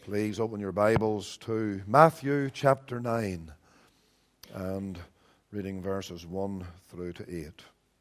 Please open your Bibles to Matthew chapter 9 and reading verses 1 through to 8.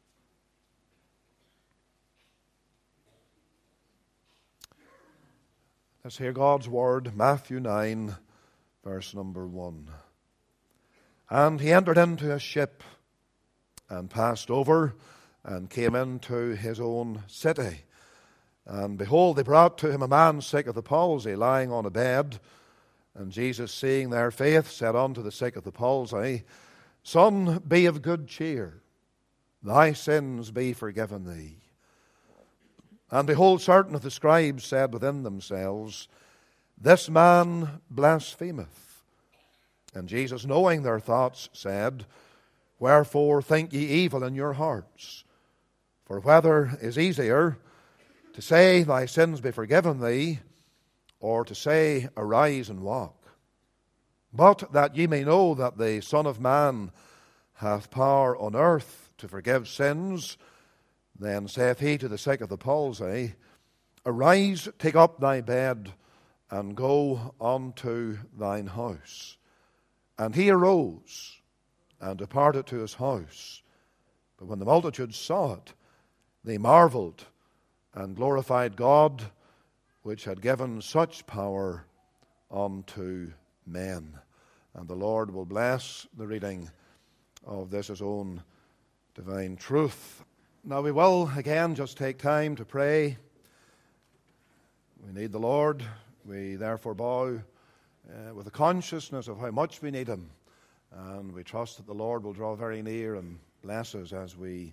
Let's hear God's word, Matthew 9, verse number 1. And he entered into a ship and passed over and came into his own city. And behold, they brought to him a man sick of the palsy, lying on a bed. And Jesus, seeing their faith, said unto the sick of the palsy, Son, be of good cheer, thy sins be forgiven thee. And behold, certain of the scribes said within themselves, This man blasphemeth. And Jesus, knowing their thoughts, said, Wherefore think ye evil in your hearts? For whether is easier, to say, Thy sins be forgiven thee, or to say, Arise and walk? But that ye may know that the Son of Man hath power on earth to forgive sins, then saith he to the sick of the palsy, Arise, take up thy bed, and go unto thine house. And he arose, and departed to his house. But when the multitude saw it, they marveled, and glorified God, which had given such power unto men. And the Lord will bless the reading of this his own divine truth. Now we will again just take time to pray. We need the Lord. We therefore bow with a consciousness of how much we need him. And we trust that the Lord will draw very near and bless us as we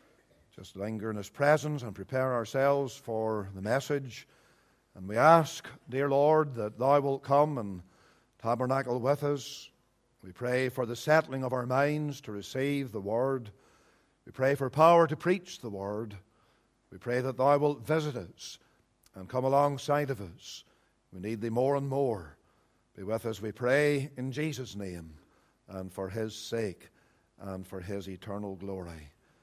just linger in his presence and prepare ourselves for the message. And we ask, dear Lord, that thou wilt come and tabernacle with us. We pray for the settling of our minds to receive the word. We pray for power to preach the word. We pray that thou wilt visit us and come alongside of us. We need thee more and more. Be with us, we pray, in Jesus' name, and for his sake, and for his eternal glory.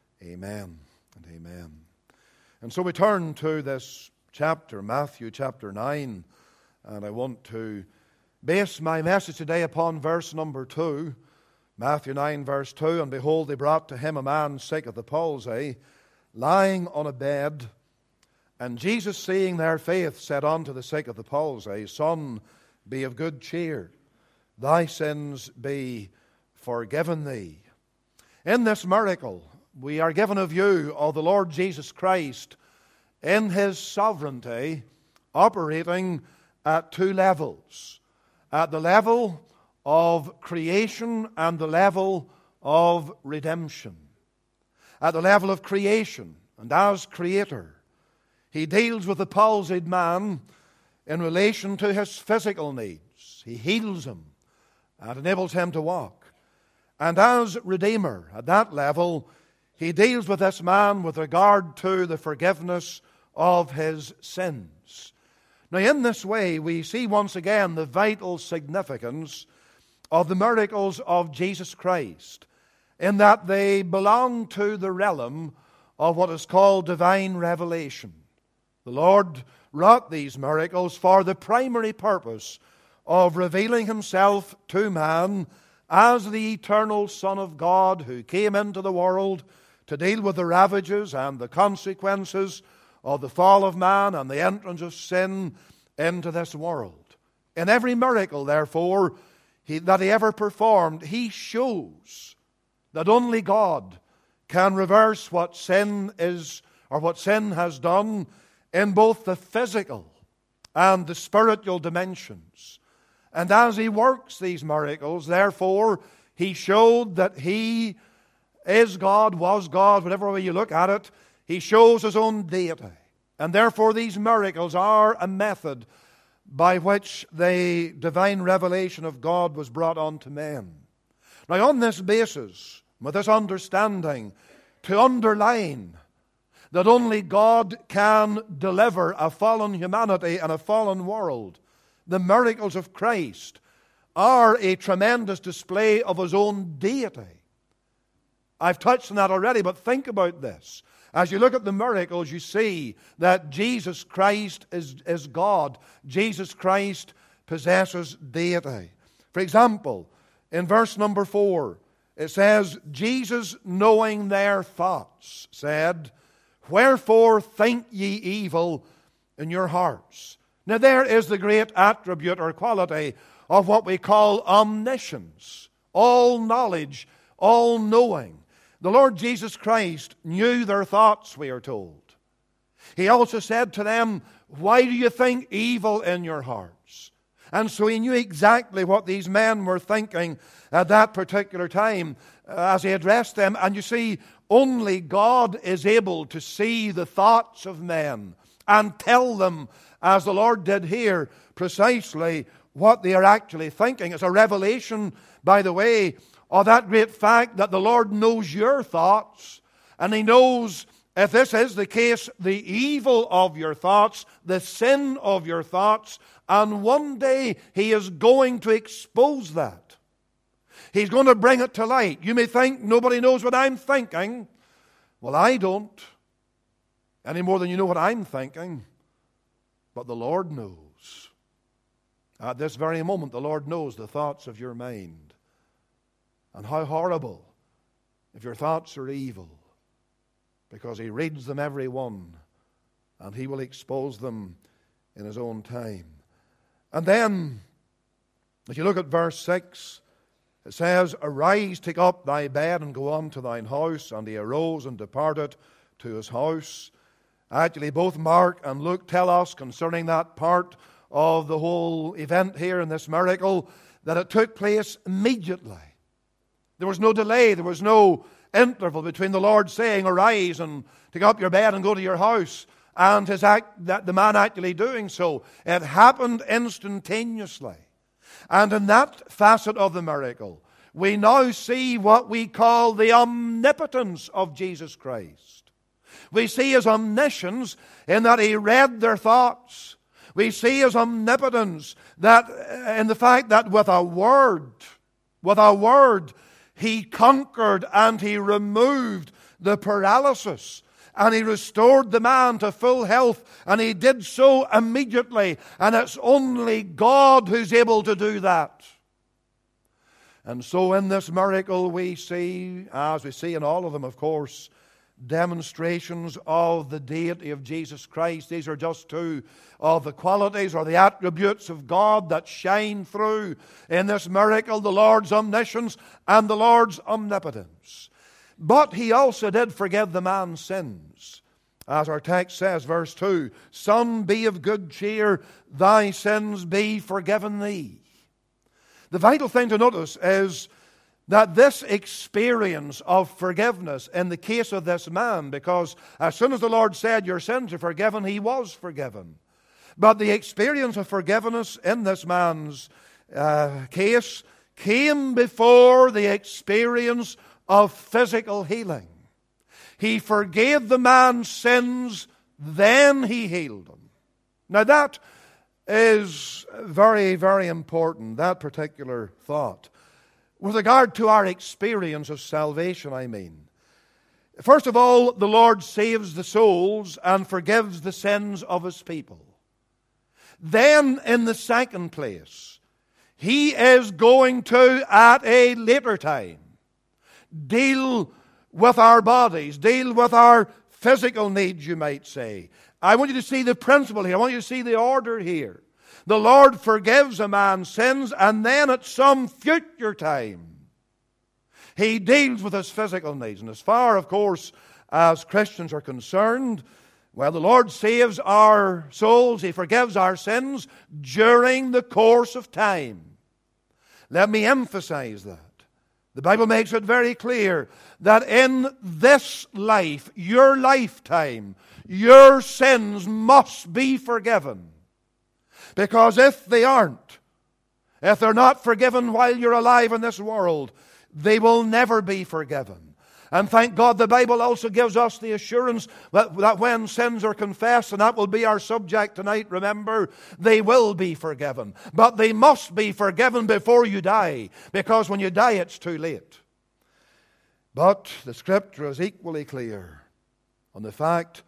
Amen and amen. And so we turn to this chapter, Matthew chapter 9, and I want to base my message today upon verse number 2. Matthew 9 verse 2, And behold, they brought to him a man sick of the palsy, lying on a bed. And Jesus, seeing their faith, said unto the sick of the palsy, Son, be of good cheer, thy sins be forgiven thee. In this miracle, we are given a view of the Lord Jesus Christ in his sovereignty, operating at two levels. At the level of creation and the level of redemption. At the level of creation, and as creator, he deals with the palsied man in relation to his physical needs. He heals him and enables him to walk. And as Redeemer, at that level, he deals with this man with regard to the forgiveness of his sins. Now, in this way, we see once again the vital significance of the miracles of Jesus Christ, in that they belong to the realm of what is called divine revelation. The Lord wrought these miracles for the primary purpose of revealing himself to man as the eternal Son of God who came into the world to deal with the ravages and the consequences of the fall of man and the entrance of sin into this world. In every miracle, therefore, that he ever performed, he shows that only God can reverse what sin is, or what sin has done, in both the physical and the spiritual dimensions. And as he works these miracles, therefore, he showed that he is God, was God, whatever way you look at it. He shows his own deity. And therefore these miracles are a method by which the divine revelation of God was brought unto men. Now, on this basis, with this understanding, to underline that only God can deliver a fallen humanity and a fallen world, the miracles of Christ are a tremendous display of his own deity. I've touched on that already, but think about this. As you look at the miracles, you see that Jesus Christ is God. Jesus Christ possesses deity. For example, in verse number 4, it says, Jesus, knowing their thoughts, said, "Wherefore think ye evil in your hearts?" Now there is the great attribute or quality of what we call omniscience, all knowledge, all knowing. The Lord Jesus Christ knew their thoughts, we are told. He also said to them, "Why do you think evil in your hearts?" And so he knew exactly what these men were thinking at that particular time as he addressed them. And you see, only God is able to see the thoughts of men and tell them, as the Lord did here, precisely what they are actually thinking. It's a revelation, by the way, of that great fact that the Lord knows your thoughts, and He knows, if this is the case, the evil of your thoughts, the sin of your thoughts, and one day He is going to expose that. He's going to bring it to light. You may think, nobody knows what I'm thinking. Well, I don't, any more than you know what I'm thinking. But the Lord knows. At this very moment, the Lord knows the thoughts of your mind. And how horrible if your thoughts are evil, because He reads them every one, and He will expose them in His own time. And then, if you look at verse 6, it says, "Arise, take up thy bed, and go unto thine house. And he arose and departed to his house." Actually, both Mark and Luke tell us concerning that part of the whole event here in this miracle that it took place immediately. There was no delay. There was no interval between the Lord saying, "Arise and take up your bed and go to your house," and the man actually doing so. It happened instantaneously. And in that facet of the miracle, we now see what we call the omnipotence of Jesus Christ. We see His omniscience in that He read their thoughts. We see His omnipotence that in the fact that with a word, He conquered and He removed the paralysis. And He restored the man to full health. And He did so immediately. And it's only God who's able to do that. And so in this miracle we see, as we see in all of them, of course, demonstrations of the deity of Jesus Christ. These are just two of the qualities or the attributes of God that shine through in this miracle: the Lord's omniscience and the Lord's omnipotence. But He also did forgive the man's sins. As our text says, verse 2, "Son, be of good cheer, thy sins be forgiven thee." The vital thing to notice is that this experience of forgiveness in the case of this man, because as soon as the Lord said, "Your sins are forgiven," he was forgiven. But the experience of forgiveness in this man's case came before the experience of physical healing. He forgave the man's sins, then He healed him. Now that is very, very important, that particular thought. With regard to our experience of salvation, I mean. First of all, the Lord saves the souls and forgives the sins of His people. Then, in the second place, He is going to, at a later time, deal with our bodies, deal with our physical needs, you might say. I want you to see the principle here. I want you to see the order here. The Lord forgives a man's sins, and then at some future time, He deals with his physical needs. And as far, of course, as Christians are concerned, well, the Lord saves our souls. He forgives our sins during the course of time. Let me emphasize that. The Bible makes it very clear that in this life, your lifetime, your sins must be forgiven. Because if they aren't, if they're not forgiven while you're alive in this world, they will never be forgiven. And thank God the Bible also gives us the assurance that when sins are confessed, and that will be our subject tonight, remember, they will be forgiven. But they must be forgiven before you die, because when you die it's too late. But the Scripture is equally clear on the fact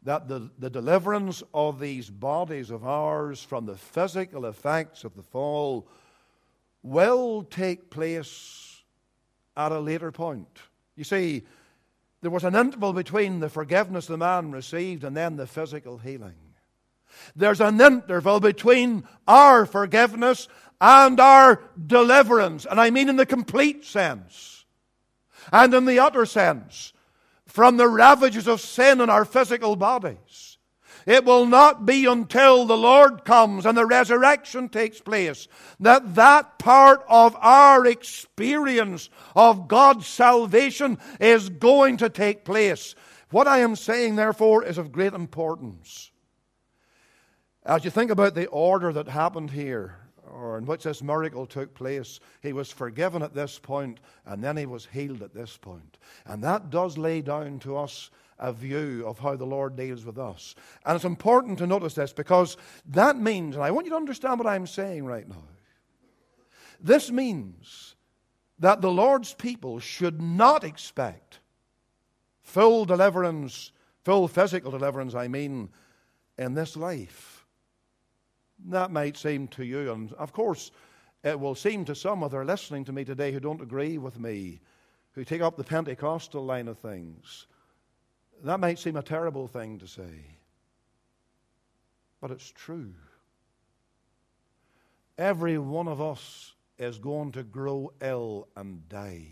that the deliverance of these bodies of ours from the physical effects of the fall will take place at a later point. You see, there was an interval between the forgiveness the man received and then the physical healing. There's an interval between our forgiveness and our deliverance, and I mean in the complete sense and in the utter sense, from the ravages of sin in our physical bodies. It will not be until the Lord comes and the resurrection takes place that that part of our experience of God's salvation is going to take place. What I am saying, therefore, is of great importance. As you think about the order that happened here, or in which this miracle took place, he was forgiven at this point, and then he was healed at this point. And that does lay down to us a view of how the Lord deals with us. And it's important to notice this, because that means, and I want you to understand what I'm saying right now, this means that the Lord's people should not expect full deliverance, full physical deliverance, I mean, in this life. That might seem to you, and of course it will seem to some that are listening to me today who don't agree with me, who take up the Pentecostal line of things. That might seem a terrible thing to say, but it's true. Every one of us is going to grow ill and die.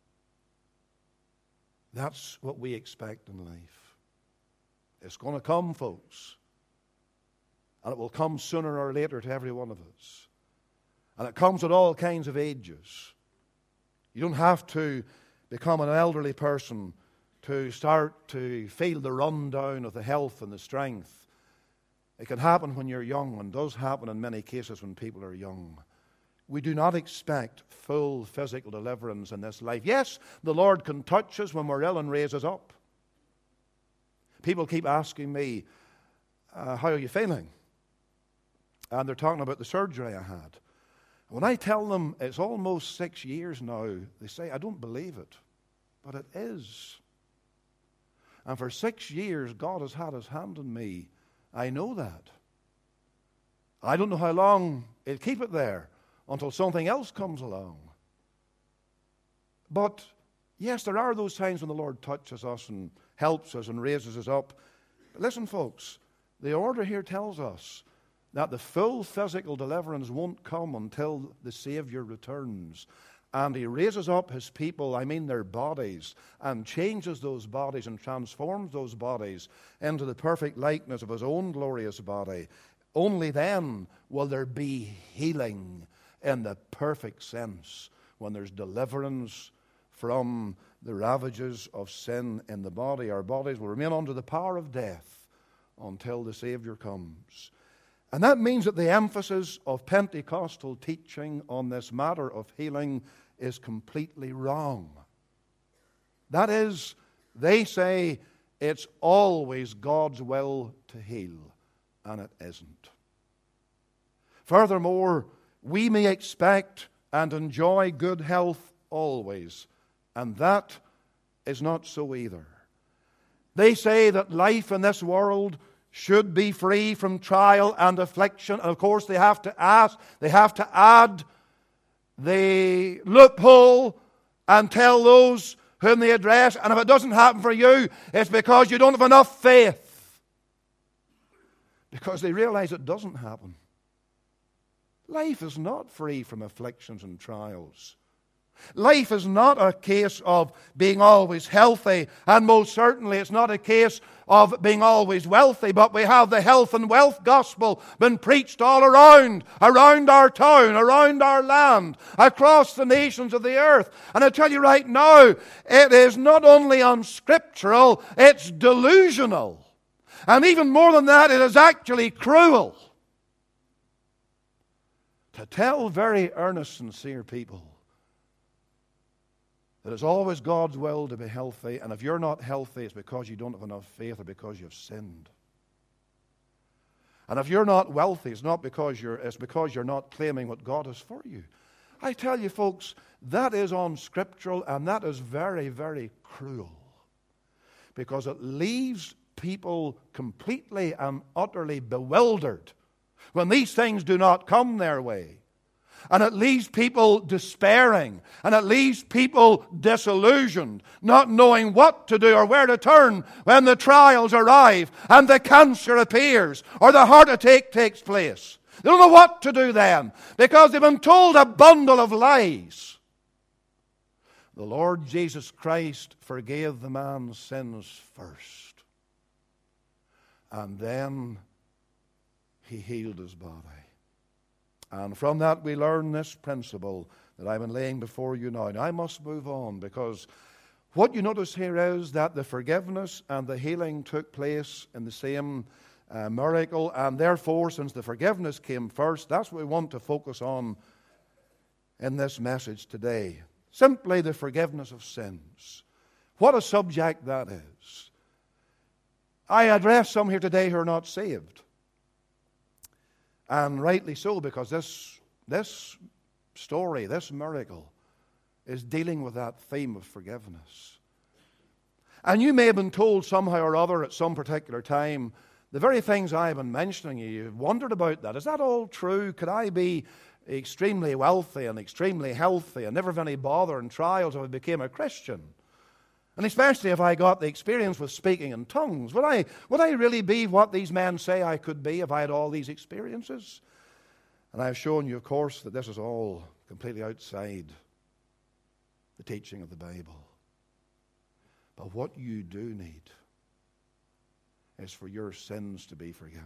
That's what we expect in life. It's going to come, folks. And it will come sooner or later to every one of us. And it comes at all kinds of ages. You don't have to become an elderly person to start to feel the rundown of the health and the strength. It can happen when you're young, and does happen in many cases when people are young. We do not expect full physical deliverance in this life. Yes, the Lord can touch us when we're ill and raise us up. People keep asking me, how are you feeling? And they're talking about the surgery I had. When I tell them it's almost 6 years now, they say, I don't believe it. But it is. And for 6 years, God has had his hand on me. I know that. I don't know how long he'll keep it there until something else comes along. But yes, there are those times when the Lord touches us and helps us and raises us up. But listen, folks, the order here tells us that the full physical deliverance won't come until the Savior returns. And he raises up his people, I mean their bodies, and changes those bodies and transforms those bodies into the perfect likeness of his own glorious body. Only then will there be healing in the perfect sense, when there's deliverance from the ravages of sin in the body. Our bodies will remain under the power of death until the Savior comes. And that means that the emphasis of Pentecostal teaching on this matter of healing is completely wrong. That is, they say it's always God's will to heal, and it isn't. Furthermore, we may expect and enjoy good health always, and that is not so either. They say that life in this world should be free from trial and affliction. And of course they have to add the loophole and tell those whom they address, and if it doesn't happen for you, it's because you don't have enough faith. Because they realize it doesn't happen. Life is not free from afflictions and trials. Life is not a case of being always healthy, and most certainly it's not a case of being always wealthy, but we have the health and wealth gospel been preached all around our town, around our land, across the nations of the earth. And I tell you right now, it is not only unscriptural, it's delusional. And even more than that, it is actually cruel to tell very earnest, sincere people that it's always God's will to be healthy, and if you're not healthy, it's because you don't have enough faith or because you've sinned. And if you're not wealthy, it's because you're not claiming what God has for you. I tell you, folks, that is unscriptural, and that is very, very cruel, because it leaves people completely and utterly bewildered when these things do not come their way. And it leaves people despairing, and it leaves people disillusioned, not knowing what to do or where to turn when the trials arrive and the cancer appears or the heart attack takes place. They don't know what to do then because they've been told a bundle of lies. The Lord Jesus Christ forgave the man's sins first, and then He healed his body. And from that we learn this principle that I've been laying before you now. Now I must move on, because what you notice here is that the forgiveness and the healing took place in the same miracle, and therefore, since the forgiveness came first, that's what we want to focus on in this message today. Simply the forgiveness of sins. What a subject that is. I address some here today who are not saved. And rightly so, because this story, this miracle, is dealing with that theme of forgiveness. And you may have been told somehow or other at some particular time, the very things I've been mentioning, you've wondered about that. Is that all true? Could I be extremely wealthy and extremely healthy and never have any bother and trials if I became a Christian? And especially if I got the experience with speaking in tongues, would I really be what these men say I could be if I had all these experiences? And I've shown you, of course, that this is all completely outside the teaching of the Bible. But what you do need is for your sins to be forgiven.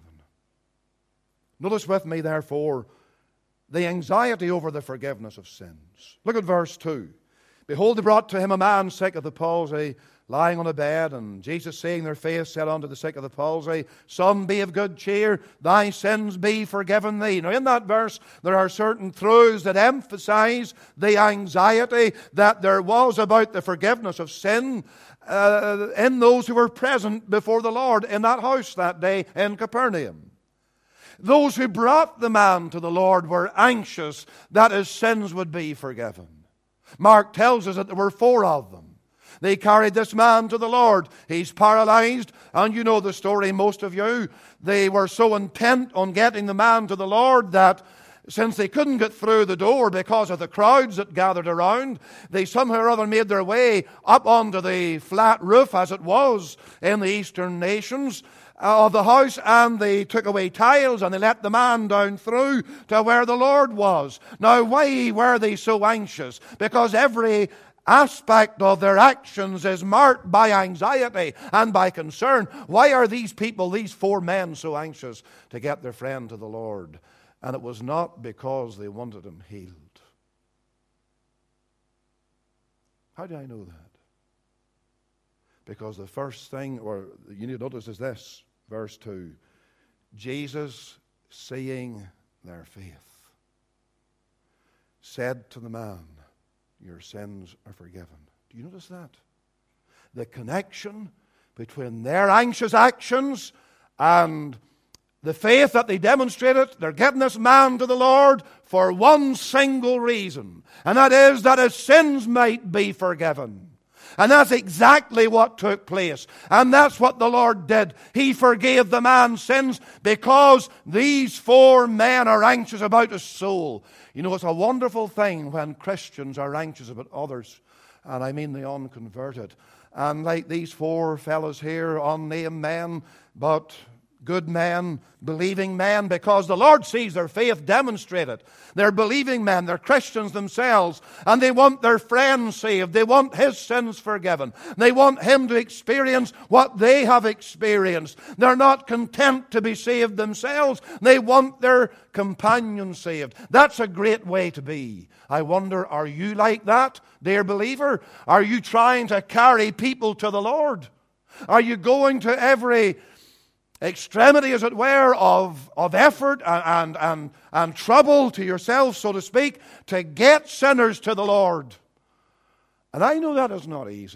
Notice with me, therefore, the anxiety over the forgiveness of sins. Look at verse 2. Behold, they brought to him a man sick of the palsy, lying on a bed, and Jesus, seeing their faith, said unto the sick of the palsy, Son, be of good cheer, thy sins be forgiven thee. Now in that verse there are certain truths that emphasize the anxiety that there was about the forgiveness of sin in those who were present before the Lord in that house that day in Capernaum. Those who brought the man to the Lord were anxious that his sins would be forgiven. Mark tells us that there were 4 of them. They carried this man to the Lord. He's paralyzed, and you know the story, most of you. They were so intent on getting the man to the Lord that since they couldn't get through the door because of the crowds that gathered around, they somehow or other made their way up onto the flat roof, as it was in the eastern nations, of the house, and they took away tiles and they let the man down through to where the Lord was. Now, why were they so anxious? Because every aspect of their actions is marked by anxiety and by concern. Why are these people, these 4 men, so anxious to get their friend to the Lord? And it was not because they wanted him healed. How do I know that? Because the first thing, or you need to notice, is this, verse 2. Jesus, seeing their faith, said to the man, Your sins are forgiven. Do you notice that? The connection between their anxious actions and the faith that they demonstrated. They're getting this man to the Lord for one single reason, and that is that his sins might be forgiven. And that's exactly what took place. And that's what the Lord did. He forgave the man's sins because these 4 men are anxious about his soul. You know, it's a wonderful thing when Christians are anxious about others. And I mean the unconverted. And like these 4 fellows here, unnamed men, but good men, believing men, because the Lord sees their faith demonstrated. They're believing men, they're Christians themselves, and they want their friends saved. They want his sins forgiven. They want him to experience what they have experienced. They're not content to be saved themselves. They want their companions saved. That's a great way to be. I wonder, are you like that, dear believer? Are you trying to carry people to the Lord? Are you going to every extremity, as it were, of effort and trouble to yourself, so to speak, to get sinners to the Lord? And I know that is not easy.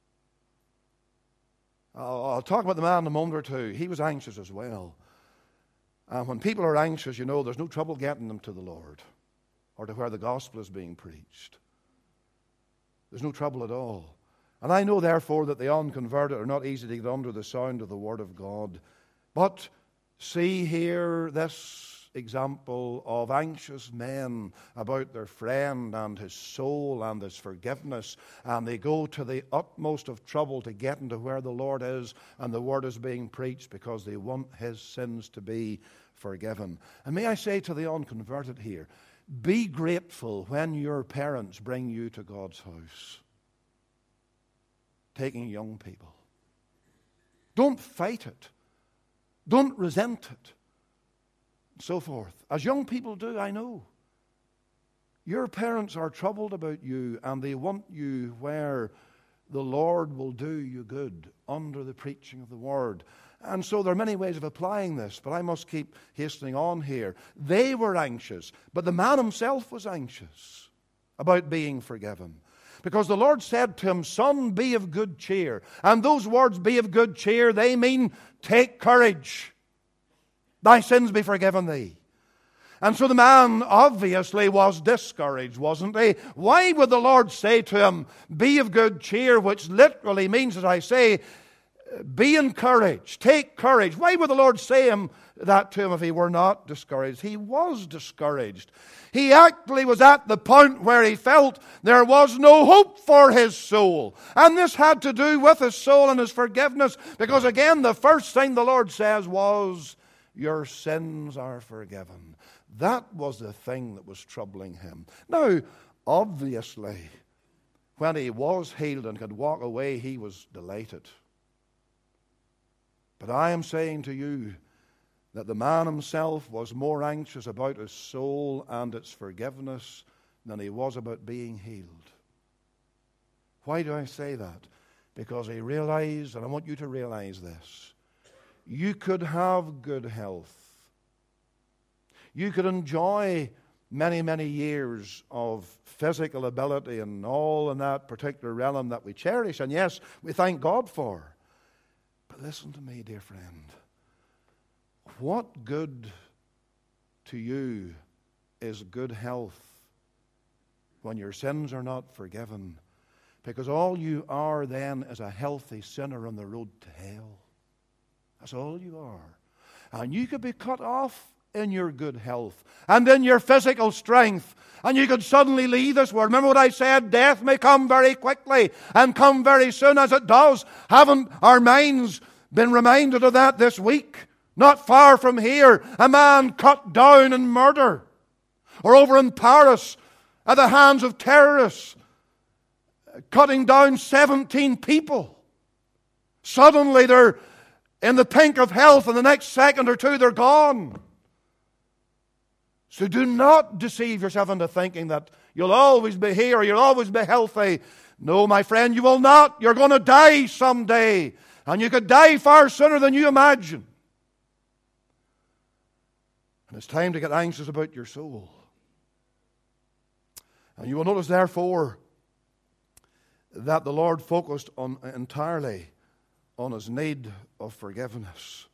I'll talk about the man in a moment or two. He was anxious as well. And when people are anxious, you know, there's no trouble getting them to the Lord or to where the gospel is being preached. There's no trouble at all. And I know, therefore, that the unconverted are not easy to get under the sound of the Word of God. But see here this example of anxious men about their friend and his soul and his forgiveness, and they go to the utmost of trouble to get into where the Lord is and the Word is being preached because they want his sins to be forgiven. And may I say to the unconverted here, be grateful when your parents bring you to God's house, taking young people. Don't fight it. Don't resent it. So forth. As young people do, I know. Your parents are troubled about you, and they want you where the Lord will do you good under the preaching of the Word. And so there are many ways of applying this, but I must keep hastening on here. They were anxious, but the man himself was anxious about being forgiven. Because the Lord said to him, "Son, be of good cheer." And those words, "be of good cheer," they mean take courage. Thy sins be forgiven thee. And so the man obviously was discouraged, wasn't he? Why would the Lord say to him, "Be of good cheer," which literally means, as I say, be encouraged, take courage? Why would the Lord say that to him if he were not discouraged? He was discouraged. He actually was at the point where he felt there was no hope for his soul. And this had to do with his soul and his forgiveness, because again, the first thing the Lord says was, "Your sins are forgiven." That was the thing that was troubling him. Now, obviously, when he was healed and could walk away, he was delighted. But I am saying to you that the man himself was more anxious about his soul and its forgiveness than he was about being healed. Why do I say that? Because he realized, and I want you to realize this, you could have good health. You could enjoy many, many years of physical ability and all in that particular realm that we cherish, and yes, we thank God for. But listen to me, dear friend. What good to you is good health when your sins are not forgiven? Because all you are then is a healthy sinner on the road to hell. That's all you are. And you could be cut off in your good health and in your physical strength, and you could suddenly leave this world. Remember what I said? Death may come very quickly and come very soon, as it does. Haven't our minds been reminded of that this week? Not far from here, a man cut down in murder. Or over in Paris, at the hands of terrorists, cutting down 17 people. Suddenly they're in the pink of health, and the next second or two they're gone. So do not deceive yourself into thinking that you'll always be here or you'll always be healthy. No, my friend, you will not. You're going to die someday. And you could die far sooner than you imagine. And it's time to get anxious about your soul. And you will notice, therefore, that the Lord focused entirely on his need of forgiveness.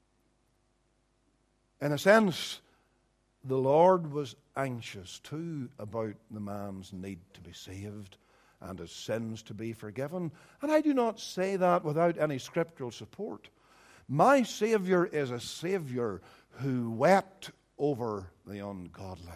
In a sense, the Lord was anxious too about the man's need to be saved and his sins to be forgiven. And I do not say that without any scriptural support. My Savior is a Savior who wept over the ungodly,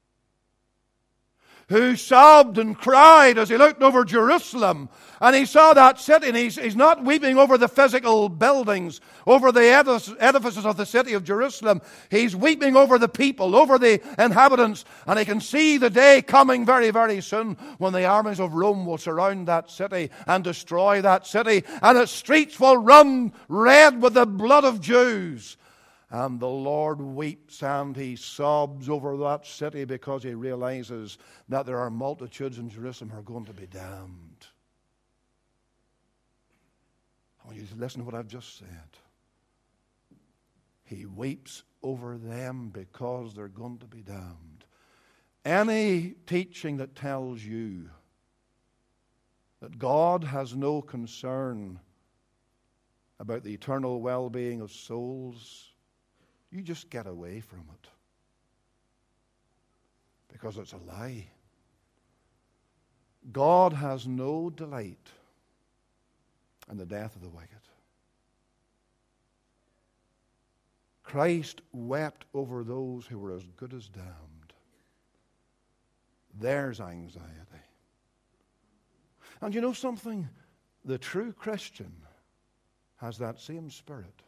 who sobbed and cried as he looked over Jerusalem and he saw that city. And he's not weeping over the physical buildings, over the edifices of the city of Jerusalem. He's weeping over the people, over the inhabitants. And he can see the day coming very, very soon when the armies of Rome will surround that city and destroy that city. And its streets will run red with the blood of Jews. And the Lord weeps and he sobs over that city because he realizes that there are multitudes in Jerusalem who are going to be damned. I want you to listen to what I've just said. He weeps over them because they're going to be damned. Any teaching that tells you that God has no concern about the eternal well-being of souls, you just get away from it. Because it's a lie. God has no delight and the death of the wicked. Christ wept over those who were as good as damned. There's anxiety. And you know something? The true Christian has that same spirit.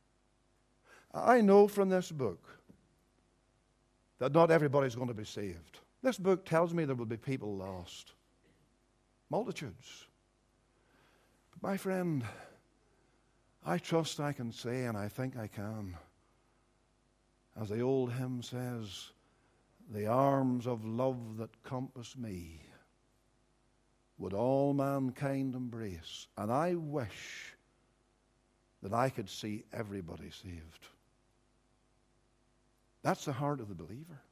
I know from this book that not everybody's going to be saved. This book tells me there will be people lost. Multitudes. But my friend, I trust I can say, and I think I can, as the old hymn says, the arms of love that compass me would all mankind embrace. And I wish that I could see everybody saved. That's the heart of the believer.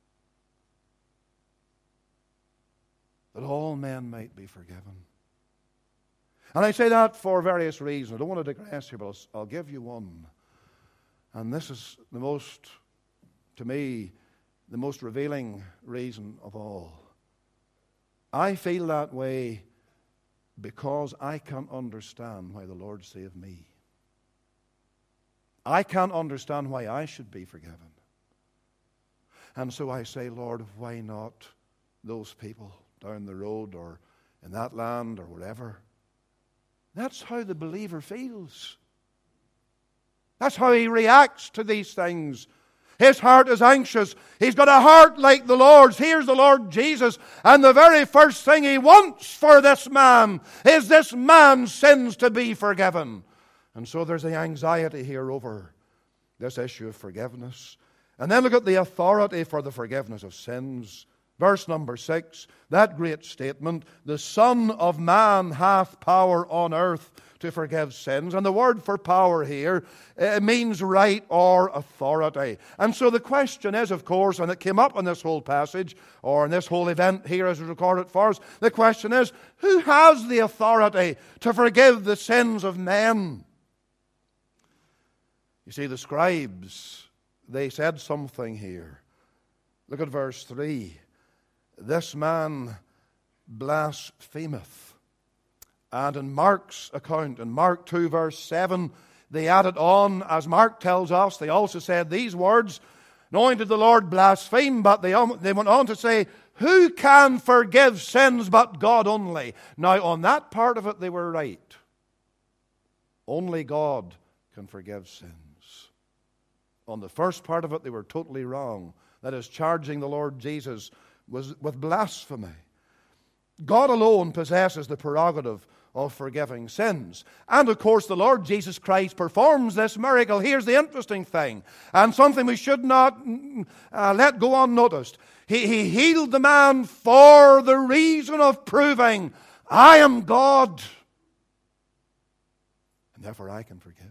That all men might be forgiven. And I say that for various reasons. I don't want to digress here, but I'll give you one. And this is the most, to me, the most revealing reason of all. I feel that way because I can't understand why the Lord saved me. I can't understand why I should be forgiven. And so I say, Lord, why not those people down the road or in that land or wherever? That's how the believer feels. That's how he reacts to these things. His heart is anxious. He's got a heart like the Lord's. Here's the Lord Jesus. And the very first thing he wants for this man is this man's sins to be forgiven. And so there's the anxiety here over this issue of forgiveness. And then look at the authority for the forgiveness of sins. Verse number 6, that great statement, the Son of Man hath power on earth to forgive sins. And the word for power here means right or authority. And so the question is, of course, and it came up in this whole passage, or in this whole event here as recorded for us, the question is, who has the authority to forgive the sins of men? You see, the scribes, they said something here. Look at verse 3. This man blasphemeth. And in Mark's account, in Mark 2 verse 7, they added on, as Mark tells us, they also said these words, not only did the Lord blaspheme, but they went on to say, who can forgive sins but God only? Now on that part of it they were right. Only God can forgive sins. On the first part of it they were totally wrong. That is, charging the Lord Jesus was with blasphemy. God alone possesses the prerogative of forgiving sins. And of course the Lord Jesus Christ performs this miracle. Here's the interesting thing, and something we should not let go unnoticed. He healed the man for the reason of proving, I am God, and therefore I can forgive.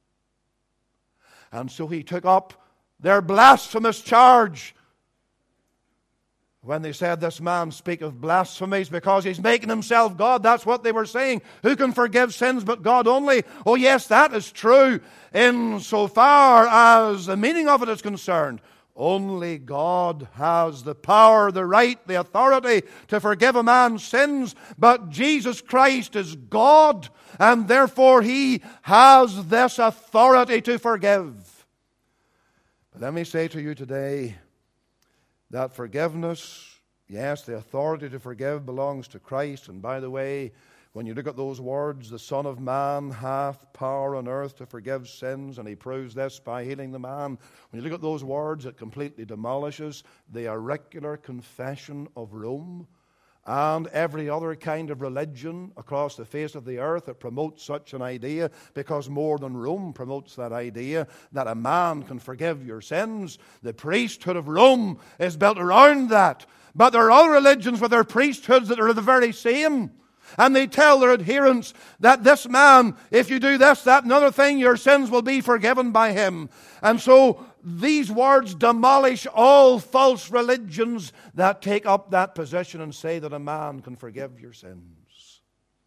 And so he took up their blasphemous charge when they said this man speaketh blasphemies because he's making himself God. That's what they were saying. Who can forgive sins but God only? Oh yes, that is true insofar as the meaning of it is concerned. Only God has the power, the right, the authority to forgive a man's sins. But Jesus Christ is God, and therefore He has this authority to forgive. But let me say to you today that forgiveness, yes, the authority to forgive belongs to Christ. And by the way, when you look at those words, the Son of Man hath power on earth to forgive sins, and He proves this by healing the man. When you look at those words, it completely demolishes the auricular confession of Rome and every other kind of religion across the face of the earth that promotes such an idea, because more than Rome promotes that idea that a man can forgive your sins. The priesthood of Rome is built around that. But there are other religions with their priesthoods that are the very same. And they tell their adherents that this man, if you do this, that, and other thing, your sins will be forgiven by him. And so these words demolish all false religions that take up that position and say that a man can forgive your sins.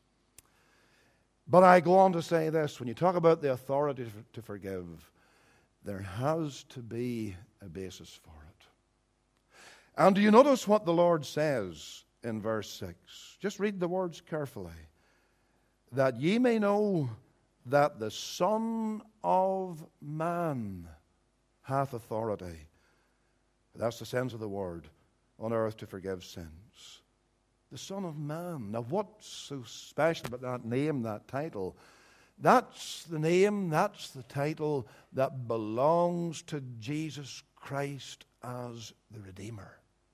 But I go on to say this, when you talk about the authority to forgive, there has to be a basis for it. And do you notice what the Lord says in verse 6? Just read the words carefully. that ye may know that the Son of Man hath authority. That's the sense of the word, on earth to forgive sins. The Son of Man. Now what's so special about that name, that title? That's the name, that's the title that belongs to Jesus Christ as the Redeemer.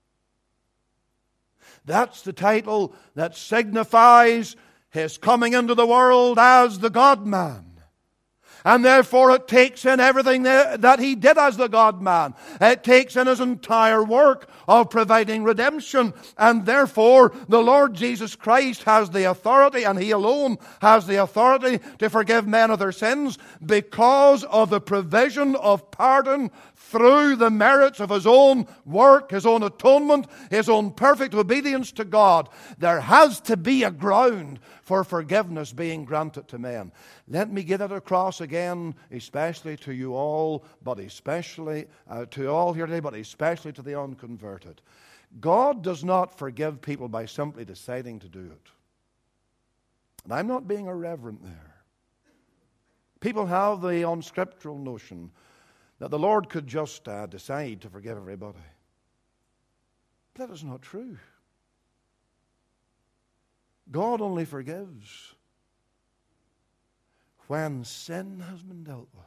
That's the title that signifies His coming into the world as the God-man. And therefore it takes in everything that He did as the God-man. It takes in His entire work of providing redemption. And therefore the Lord Jesus Christ has the authority, and He alone has the authority to forgive men of their sins because of the provision of pardon through the merits of His own work, His own atonement, His own perfect obedience to God. There has to be a ground for forgiveness being granted to men. Let me get it across again, especially to you all, but especially to all here today, but especially to the unconverted. God does not forgive people by simply deciding to do it. And I'm not being irreverent there. People have the unscriptural notion that the Lord could just decide to forgive everybody. That is not true. God only forgives when sin has been dealt with.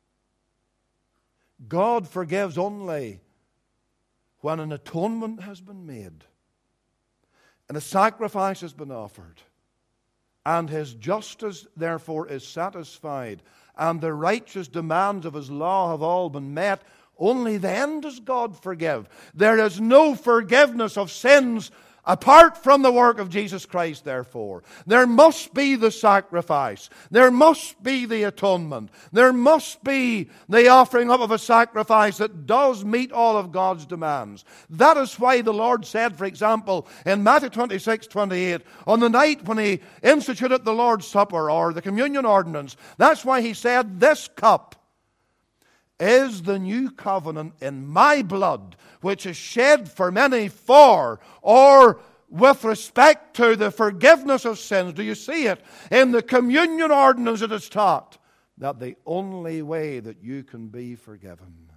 God forgives only when an atonement has been made and a sacrifice has been offered, and His justice therefore is satisfied, and the righteous demands of His law have all been met. Only then does God forgive. There is no forgiveness of sins apart from the work of Jesus Christ, therefore. There must be the sacrifice. There must be the atonement. There must be the offering up of a sacrifice that does meet all of God's demands. That is why the Lord said, for example, in Matthew 26:28, on the night when He instituted the Lord's Supper, or the communion ordinance, that's why He said, "This cup is the new covenant in my blood, which is shed for many for," or with respect to the forgiveness of sins. Do you see it? In the communion ordinance it is taught that the only way that you can be forgiven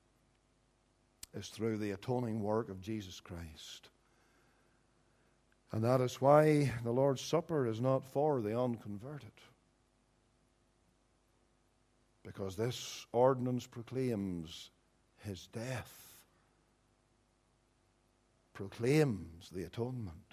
is through the atoning work of Jesus Christ. And that is why the Lord's Supper is not for the unconverted. Because this ordinance proclaims His death, proclaims the atonement,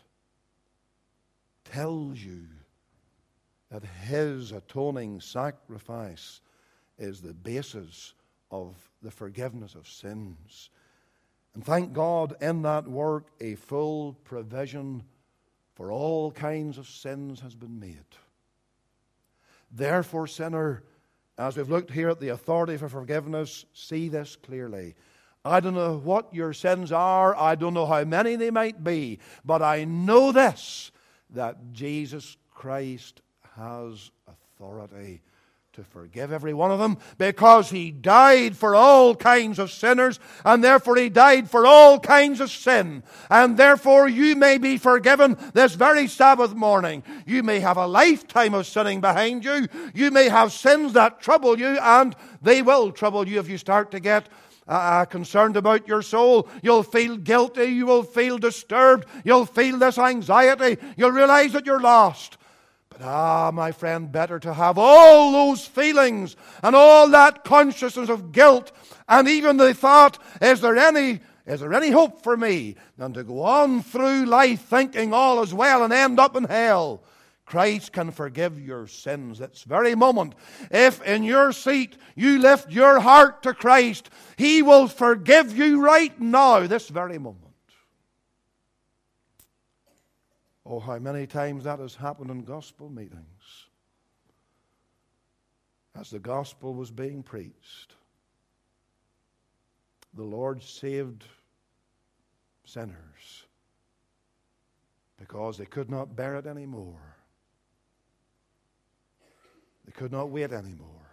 tells you that His atoning sacrifice is the basis of the forgiveness of sins. And thank God, in that work, a full provision for all kinds of sins has been made. Therefore, sinner, as we've looked here at the authority for forgiveness, see this clearly. I don't know what your sins are. I don't know how many they might be. But I know this, that Jesus Christ has authority to forgive every one of them, because He died for all kinds of sinners, and therefore He died for all kinds of sin. And therefore you may be forgiven this very Sabbath morning. You may have a lifetime of sinning behind you. You may have sins that trouble you, and they will trouble you if you start to get concerned about your soul. You'll feel guilty. You will feel disturbed. You'll feel this anxiety. You'll realize that you're lost. But my friend, better to have all those feelings and all that consciousness of guilt, and even the thought, is there any hope for me, than to go on through life thinking all is well and end up in hell. Christ can forgive your sins this very moment. If in your seat you lift your heart to Christ, He will forgive you right now, this very moment. Oh, how many times that has happened in gospel meetings. As the gospel was being preached, the Lord saved sinners because they could not bear it anymore. They could not wait anymore.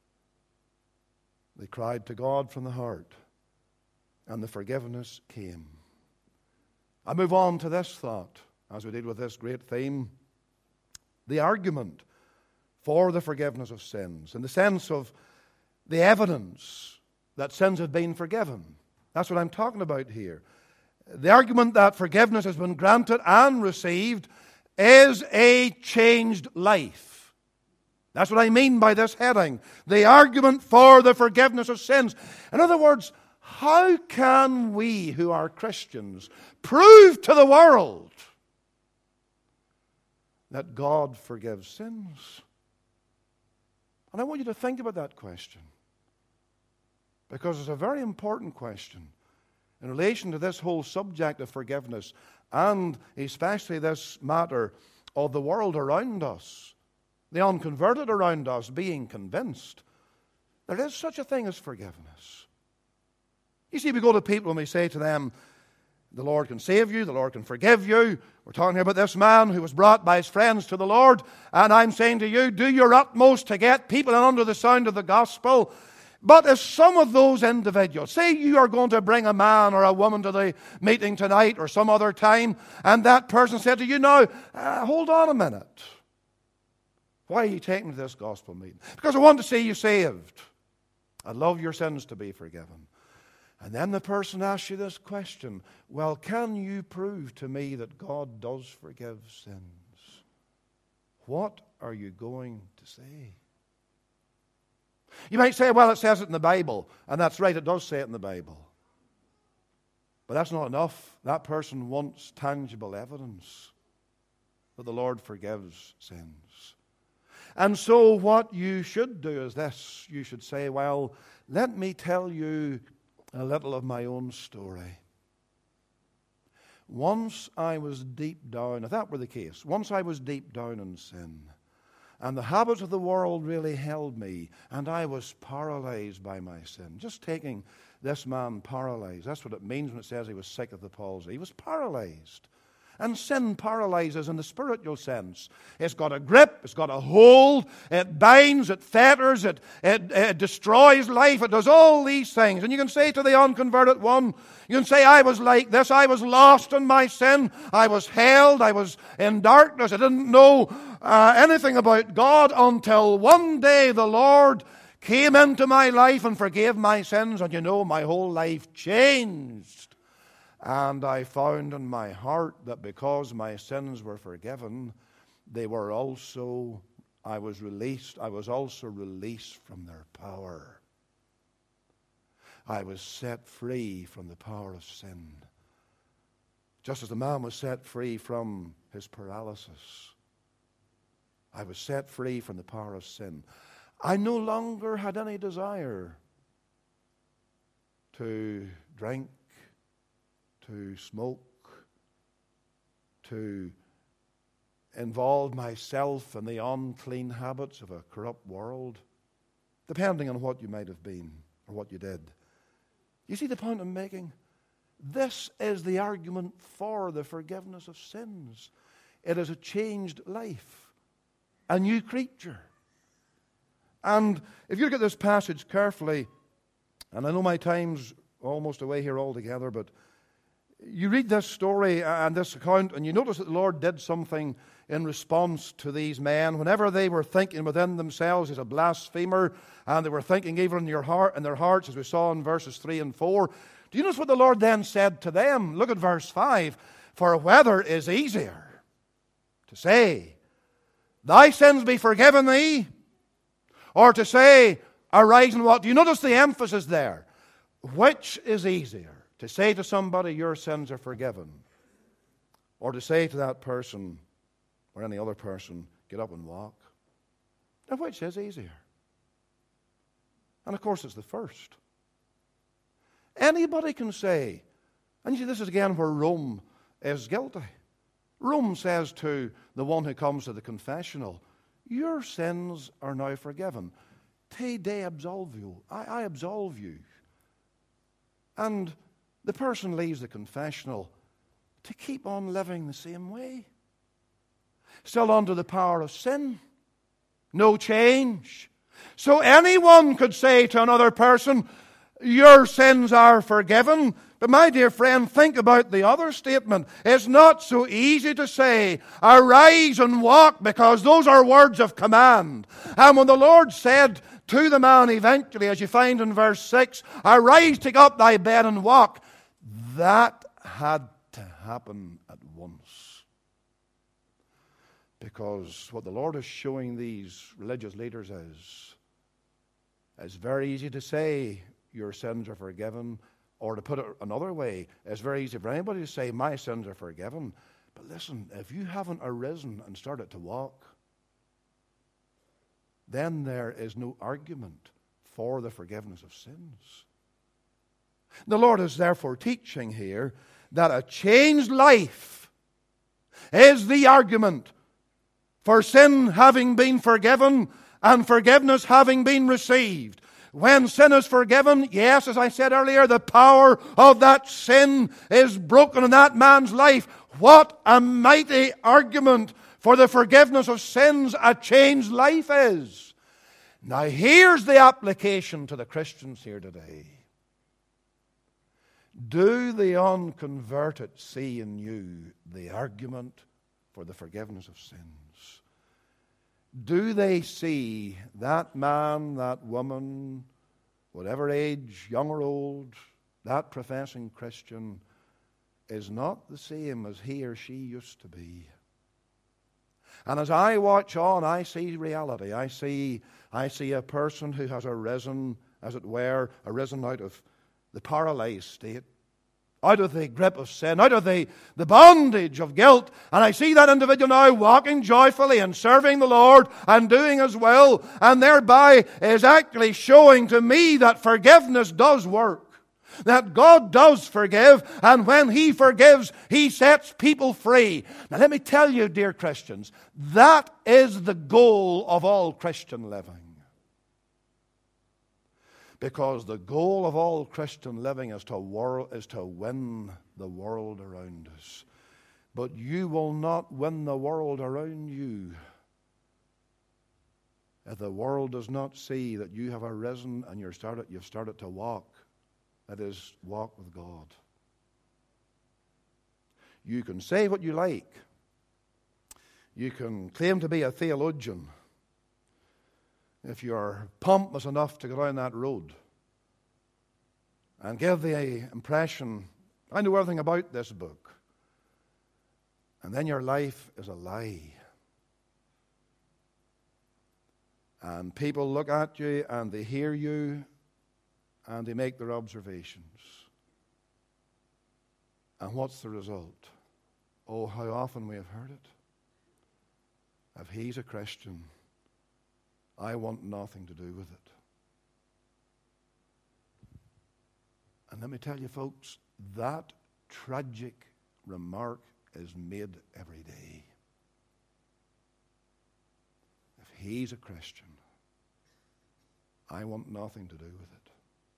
They cried to God from the heart, and the forgiveness came. I move on to this thought as we deal with this great theme. the argument for the forgiveness of sins, in the sense of the evidence that sins have been forgiven. That's what I'm talking about here. The argument that forgiveness has been granted and received is a changed life. That's what I mean by this heading. The argument for the forgiveness of sins. In other words, how can we who are Christians prove to the world that God forgives sins? And I want you to think about that question, because it's a very important question in relation to this whole subject of forgiveness, and especially this matter of the world around us, the unconverted around us being convinced there is such a thing as forgiveness. You see, we go to people and we say to them, the Lord can save you, the Lord can forgive you. We're talking about this man who was brought by his friends to the Lord, and I'm saying to you, do your utmost to get people in under the sound of the gospel. But if some of those individuals, say you are going to bring a man or a woman to the meeting tonight or some other time, and that person said to you, now, hold on a minute. Why are you taking to this gospel meeting? Because I want to see you saved. I'd love your sins to be forgiven. And then the person asks you this question, well, can you prove to me that God does forgive sins? What are you going to say? You might say, well, it says it in the Bible. And that's right, it does say it in the Bible. But that's not enough. That person wants tangible evidence that the Lord forgives sins. And so what you should do is this. You should say, well, let me tell you a little of my own story. Once I was deep down, if that were the case, once I was deep down in sin, and the habits of the world really held me, and I was paralyzed by my sin. Just taking this man paralyzed, that's what it means when it says he was sick of the palsy. He was paralyzed. And sin paralyzes in the spiritual sense. It's got a grip, it's got a hold, it binds, it fetters, it destroys life, it does all these things. And you can say to the unconverted one, you can say, I was like this, I was lost in my sin, I was held, I was in darkness, I didn't know anything about God until one day the Lord came into my life and forgave my sins, and you know, my whole life changed. And I found in my heart that because my sins were forgiven, I was also released from their power. I was set free from the power of sin. Just as the man was set free from his paralysis, I was set free from the power of sin. I no longer had any desire to drink, to smoke, to involve myself in the unclean habits of a corrupt world, depending on what you might have been or what you did. You see the point I'm making? This is the argument for the forgiveness of sins. It is a changed life, a new creature. And if you look at this passage carefully, and I know my time's almost away here altogether, but you read this story and this account, and you notice that the Lord did something in response to these men. Whenever they were thinking within themselves, he's a blasphemer, and they were thinking even in their hearts, as we saw in verses 3 and 4. Do you notice what the Lord then said to them? Look at verse 5. For whether is easier to say, thy sins be forgiven thee, or to say, arise and walk. Do you notice the emphasis there? Which is easier? To say to somebody, your sins are forgiven, or to say to that person or any other person, get up and walk? Now, which is easier? And of course, it's the first. Anybody can say, and you see, this is again where Rome is guilty. Rome says to the one who comes to the confessional, your sins are now forgiven. Te de absolvio. I absolve you. And the person leaves the confessional to keep on living the same way. Still under the power of sin. No change. So anyone could say to another person, your sins are forgiven. But my dear friend, think about the other statement. It's not so easy to say, arise and walk, because those are words of command. And when the Lord said to the man eventually, as you find in verse 6, arise, take up thy bed and walk, that had to happen at once. Because what the Lord is showing these religious leaders is, it's very easy to say your sins are forgiven. Or to put it another way, it's very easy for anybody to say, my sins are forgiven. But listen, if you haven't arisen and started to walk, then there is no argument for the forgiveness of sins. The Lord is therefore teaching here that a changed life is the argument for sin having been forgiven and forgiveness having been received. When sin is forgiven, yes, as I said earlier, the power of that sin is broken in that man's life. What a mighty argument for the forgiveness of sins a changed life is. Now here's the application to the Christians here today. Do the unconverted see in you the argument for the forgiveness of sins? Do they see that man, that woman, whatever age, young or old, that professing Christian is not the same as he or she used to be? And as I watch on, I see reality. I see a person who has arisen, as it were, arisen out of the paralyzed state, out of the grip of sin, out of the bondage of guilt. And I see that individual now walking joyfully and serving the Lord and doing His will. And thereby is actually showing to me that forgiveness does work. That God does forgive. And when He forgives, He sets people free. Now let me tell you, dear Christians, that is the goal of all Christian living. Because the goal of all Christian living is to win the world around us. But you will not win the world around you if the world does not see that you have arisen and you've started to walk. That is, walk with God. You can say what you like. You can claim to be a theologian. If you're pompous enough to go down that road and give the impression, I know everything about this book, and then your life is a lie. And people look at you and they hear you and they make their observations. And what's the result? Oh, how often we have heard it. If he's a Christian, I want nothing to do with it. And let me tell you, folks, that tragic remark is made every day. If he's a Christian, I want nothing to do with it.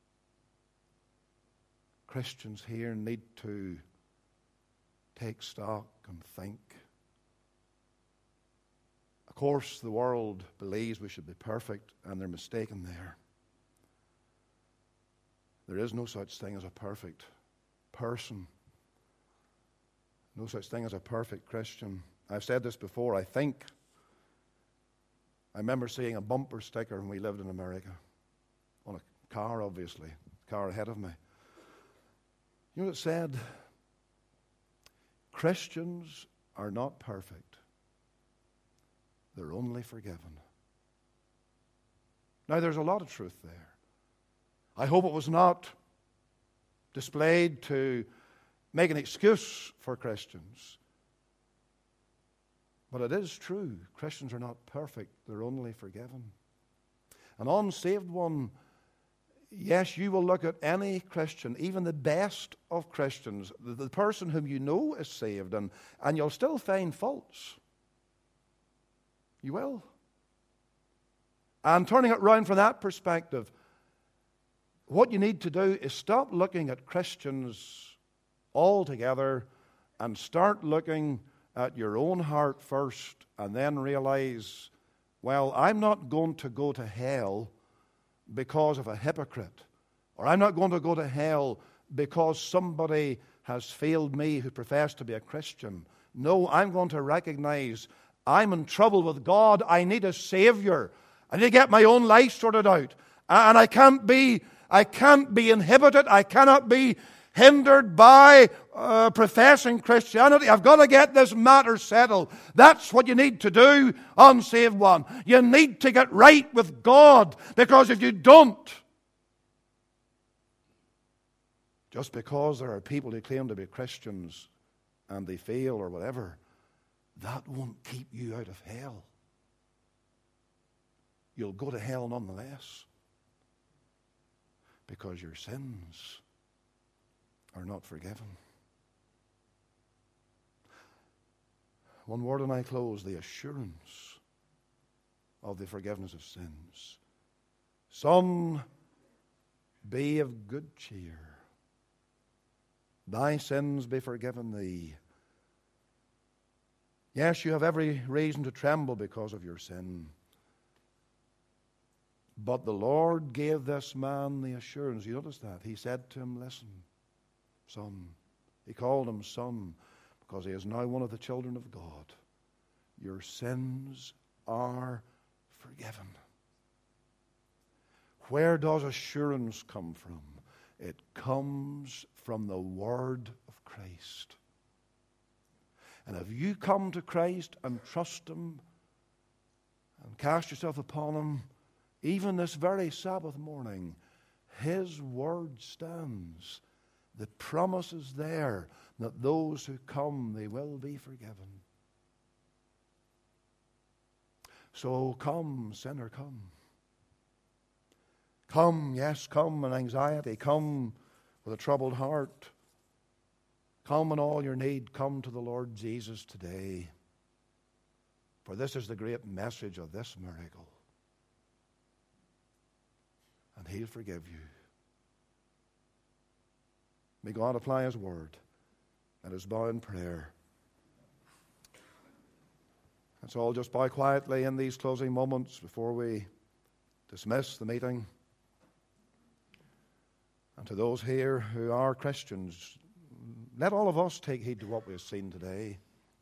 Christians here need to take stock and think. Of course, the world believes we should be perfect, and they're mistaken there. There is no such thing as a perfect person. No such thing as a perfect Christian. I've said this before, I remember seeing a bumper sticker when we lived in America. On a car, obviously. Car ahead of me. You know what it said? Christians are not perfect. They're only forgiven. Now, there's a lot of truth there. I hope it was not displayed to make an excuse for Christians. But it is true. Christians are not perfect. They're only forgiven. An unsaved one, yes, you will look at any Christian, even the best of Christians, the person whom you know is saved, and you'll still find faults. You will. And turning it round from that perspective, what you need to do is stop looking at Christians altogether and start looking at your own heart first, and then realize, well, I'm not going to go to hell because of a hypocrite, or I'm not going to go to hell because somebody has failed me who professed to be a Christian. No, I'm going to recognize I'm in trouble with God. I need a Savior. I need to get my own life sorted out. And I can't be inhibited. I cannot be hindered by professing Christianity. I've got to get this matter settled. That's what you need to do, unsaved one. You need to get right with God, because if you don't, just because there are people who claim to be Christians and they fail or whatever, that won't keep you out of hell. You'll go to hell nonetheless, because your sins are not forgiven. One word and I close: the assurance of the forgiveness of sins. Son, be of good cheer. Thy sins be forgiven thee. Yes, you have every reason to tremble because of your sin. But the Lord gave this man the assurance. You notice that? He said to him, listen, son. He called him son because he is now one of the children of God. Your sins are forgiven. Where does assurance come from? It comes from the word of Christ. And if you come to Christ and trust Him and cast yourself upon Him, even this very Sabbath morning, His word stands. The promise is there that those who come, they will be forgiven. So come, sinner, come. Come, yes, come in anxiety. Come with a troubled heart. Come in all your need. Come to the Lord Jesus today. For this is the great message of this miracle. And He'll forgive you. May God apply His word. Let us bow in prayer. Let's all just bow quietly in these closing moments before we dismiss the meeting. And to those here who are Christians, let all of us take heed to what we have seen today.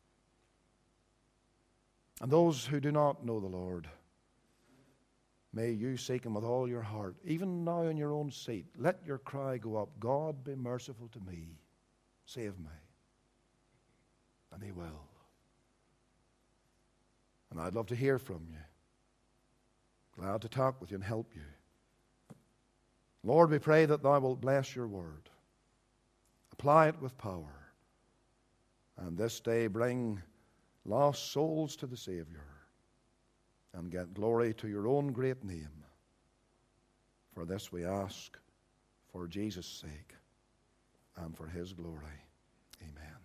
And those who do not know the Lord, may you seek Him with all your heart. Even now in your own seat, let your cry go up, God, be merciful to me. Save me. And He will. And I'd love to hear from you. Glad to talk with you and help you. Lord, we pray that Thou wilt bless your word. Apply it with power. And this day bring lost souls to the Savior. And get glory to your own great name. For this we ask for Jesus' sake and for His glory. Amen.